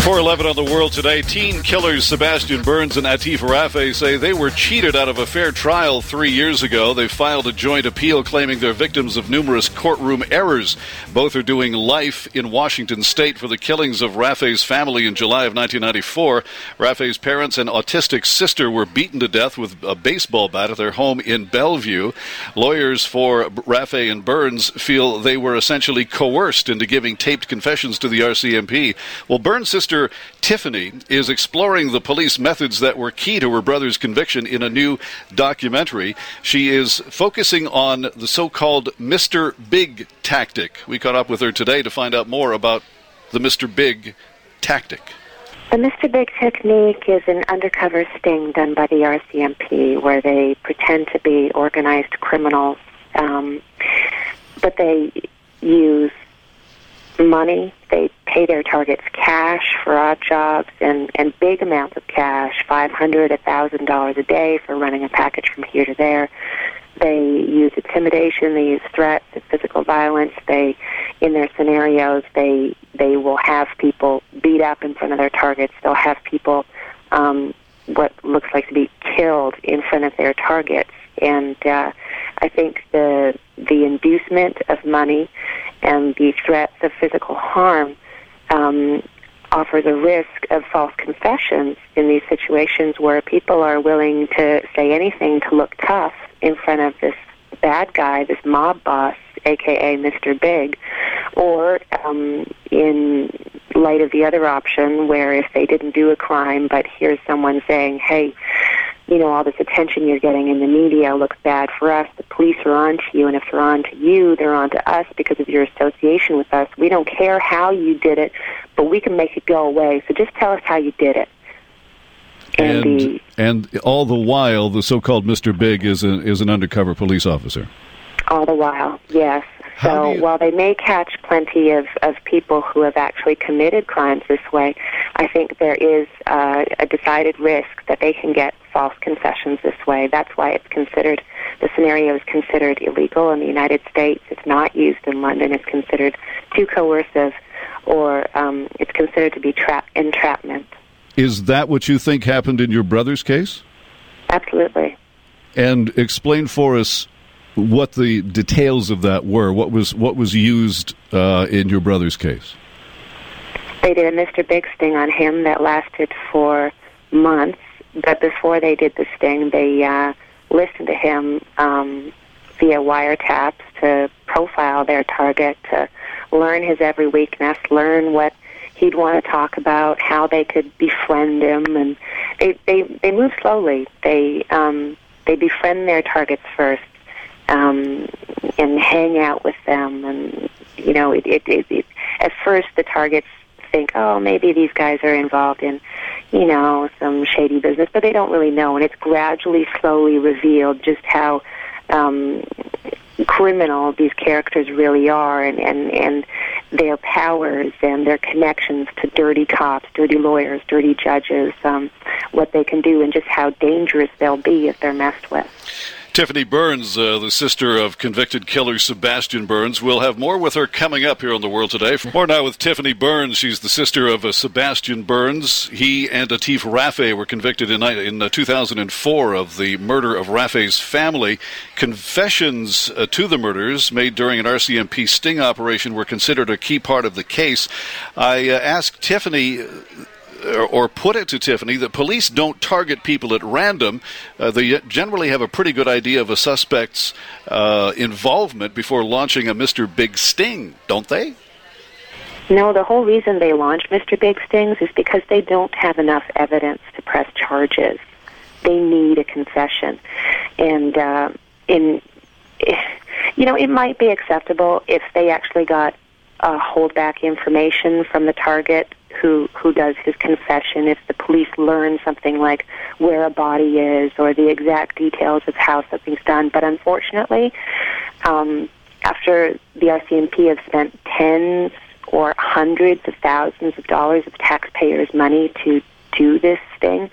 4:11 on the World Today. Teen killers Sebastian Burns and Atif Rafay say they were cheated out of a fair trial 3 years ago. They filed a joint appeal claiming they're victims of numerous courtroom errors. Both are doing life in Washington state for the killings of Rafay's family in July of 1994. Rafay's parents and autistic sister were beaten to death with a baseball bat at their home in Bellevue. Lawyers for Rafay and Burns feel they were essentially coerced into giving taped confessions to the RCMP. Well, Burns' sister Tiffany is exploring the police methods that were key to her brother's conviction in a new documentary. She is focusing on the so-called Mr. Big tactic. We caught up with her today to find out more about the Mr. Big tactic. The Mr. Big technique is an undercover sting done by the RCMP where they pretend to be organized criminals, but they use money. They pay their targets cash for odd jobs and big amounts of cash, $500, $1,000 a day for running a package from here to there. They use intimidation. They use threats and physical violence. In their scenarios, they will have people beat up in front of their targets. They'll have people, what looks like to be killed in front of their targets. And I think the inducement of money and the threats of physical harm offers a risk of false confessions in these situations where people are willing to say anything to look tough in front of this bad guy, this mob boss, a.k.a. Mr. Big, or in light of the other option where if they didn't do a crime but here's someone saying, hey, you know, all this attention you're getting in the media looks bad for us. The police are on to you, and if they're on to you, they're on to us because of your association with us. We don't care how you did it, but we can make it go away. So just tell us how you did it. And all the while, the so-called Mr. Big is an undercover police officer. All the while, yes. So while they may catch plenty of people who have actually committed crimes this way, I think there is a decided risk that they can get false confessions this way. That's why the scenario is considered illegal in the United States. It's not used in London. It's considered too coercive, or it's considered to be entrapment. Is that what you think happened in your brother's case? Absolutely. And explain for us what the details of that were. What was used in your brother's case? They did a Mr. Big sting on him that lasted for months. But before they did the sting, they listened to him via wiretaps to profile their target, to learn his every weakness, learn what he'd want to talk about, how they could befriend him, and they move slowly. They befriend their targets first. And hang out with them, and you know, at first the targets think, oh, maybe these guys are involved in, you know, some shady business, but they don't really know, and it's gradually, slowly revealed just how criminal these characters really are, and their powers and their connections to dirty cops, dirty lawyers, dirty judges, what they can do, and just how dangerous they'll be if they're messed with. Tiffany Burns, the sister of convicted killer Sebastian Burns. We'll have more with her coming up here on The World Today. More now with Tiffany Burns. She's the sister of Sebastian Burns. He and Atif Rafay were convicted in 2004 of the murder of Rafay's family. Confessions to the murders made during an RCMP sting operation were considered a key part of the case. I asked Tiffany, or put it to Tiffany, that police don't target people at random. They generally have a pretty good idea of a suspect's involvement before launching a Mr. Big sting, don't they? No, the whole reason they launch Mr. Big stings is because they don't have enough evidence to press charges. They need a confession. And, it might be acceptable if they actually got hold back information from the target who does his confession, if the police learn something like where a body is or the exact details of how something's done. But unfortunately, after the RCMP have spent tens or hundreds of thousands of dollars of taxpayers' money to do this thing,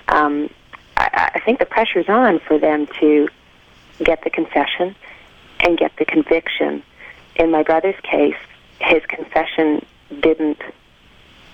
I think the pressure's on for them to get the confession and get the conviction. In my brother's case, his confession didn't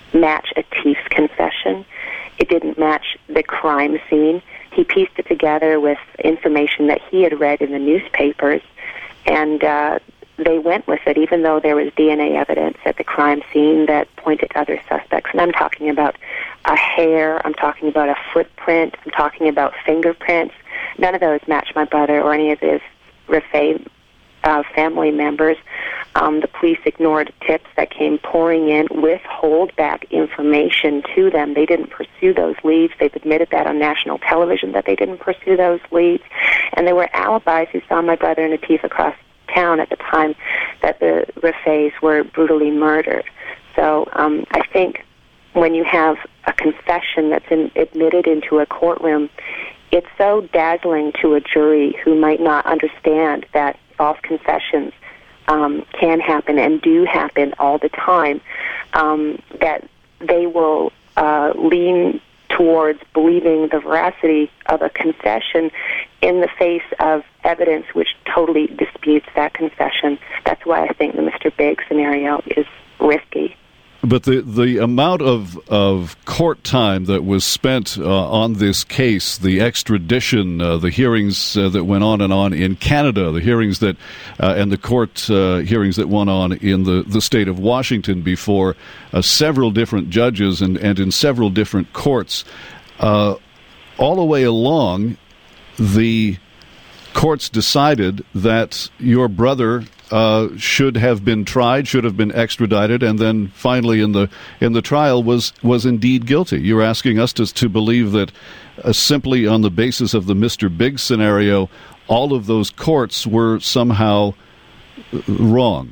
match Atif's confession. It didn't match the crime scene. He pieced it together with information that he had read in the newspapers, and they went with it, even though there was DNA evidence at the crime scene that pointed to other suspects. And I'm talking about a hair, I'm talking about a footprint, I'm talking about fingerprints. None of those match my brother or any of his Rafay family members. The police ignored tips that came pouring in with holdback information to them. They didn't pursue those leads. They've admitted that on national television that they didn't pursue those leads. And there were alibis who saw my brother and Atif across town at the time that the Rafays were brutally murdered. So I think when you have a confession that's admitted into a courtroom, it's so dazzling to a jury who might not understand that false confessions can happen and do happen all the time, that they will lean towards believing the veracity of a confession in the face of evidence which totally disputes that confession. That's why I think the Mr. Big scenario is risky. But the amount of court time that was spent on this case, the extradition, the hearings that went on and on in Canada, the hearings that and the court hearings that went on in the state of Washington before several different judges and in several different courts, all the way along, the courts decided that your brother should have been tried, should have been extradited, and then finally in the trial was indeed guilty. You're asking us to believe that simply on the basis of the Mr. Big scenario, all of those courts were somehow wrong.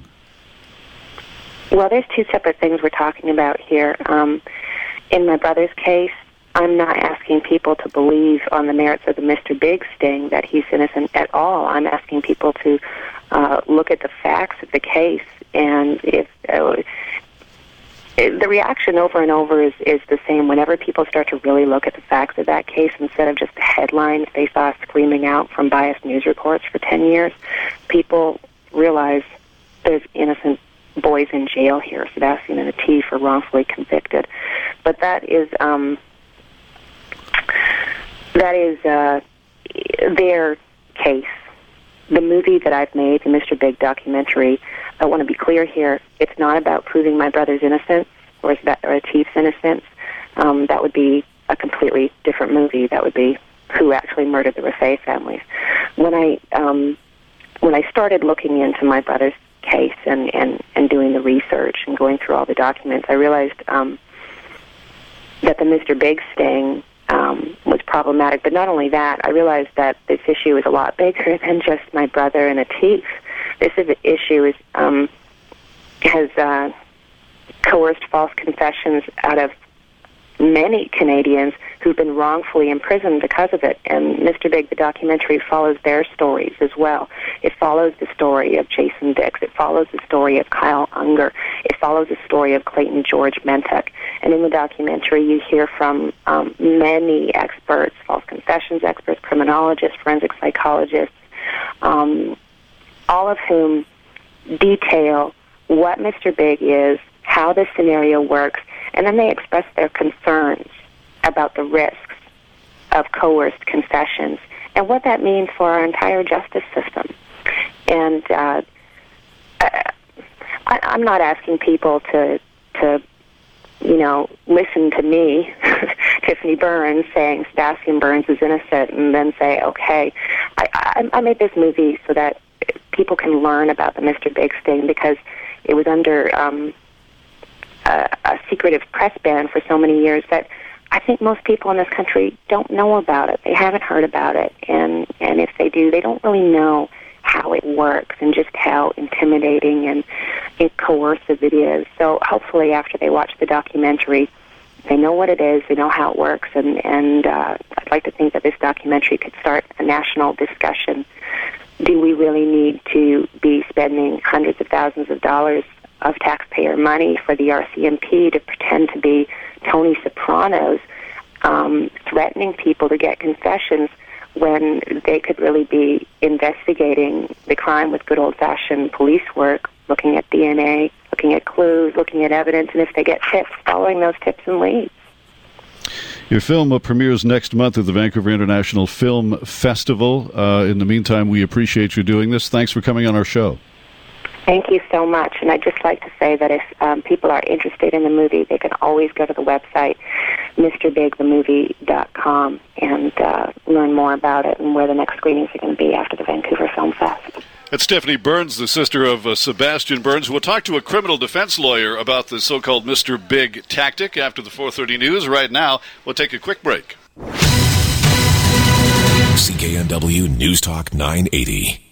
Well, there's two separate things we're talking about here. In my brother's case, I'm not asking people to believe on the merits of the Mr. Big sting that he's innocent at all. I'm asking people to look at the facts of the case, and if the reaction over and over is the same. Whenever people start to really look at the facts of that case instead of just the headlines they saw screaming out from biased news reports for 10 years, people realize there's innocent boys in jail here. Sebastian and Atif are wrongfully convicted. But that is their case. The movie that I've made, the Mr. Big documentary, I want to be clear here, it's not about proving my brother's innocence or Atif's innocence. That would be a completely different movie. That would be who actually murdered the Rafay families. When I started looking into my brother's case and doing the research and going through all the documents, I realized that the Mr. Big sting was problematic. But not only that, I realized that this issue is a lot bigger than just my brother and Atif. This issue has coerced false confessions out of many Canadians who've been wrongfully imprisoned because of it. And Mr. Big, the documentary, follows their stories as well. It follows the story of Jason Dix. It follows the story of Kyle Unger. It follows the story of Clayton George Mentek. And in the documentary, you hear from many experts, false confessions experts, criminologists, forensic psychologists, all of whom detail what Mr. Big is, how this scenario works, and then they express their concerns about the risks of coerced confessions and what that means for our entire justice system. And I'm not asking people to listen to me, Tiffany Burns, saying Sebastian Burns is innocent, and then say, okay, I made this movie so that people can learn about the Mr. Big sting, because it was under a secretive press ban for so many years that I think most people in this country don't know about it. They haven't heard about it, and if they do, they don't really know how it works and just how intimidating and coercive it is. So hopefully after they watch the documentary, they know what it is, they know how it works, and I'd like to think that this documentary could start a national discussion. Do we really need to be spending hundreds of thousands of dollars of taxpayer money for the RCMP to pretend to be Tony Sopranos, threatening people to get confessions when they could really be investigating the crime with good old-fashioned police work, looking at DNA, looking looking at clues, looking at evidence, and if they get tips, following those tips and leads. Your film premieres next month at the Vancouver International Film Festival. In the meantime, we appreciate you doing this. Thanks for coming on our show. Thank you so much. And I'd just like to say that if people are interested in the movie, they can always go to the website, MrBigTheMovie.com, and learn more about it and where the next screenings are going to be after the Vancouver Film Fest. That's Stephanie Burns, the sister of Sebastian Burns. We'll talk to a criminal defense lawyer about the so-called Mr. Big tactic after the 4:30 news. Right now, we'll take a quick break. CKNW News Talk 980.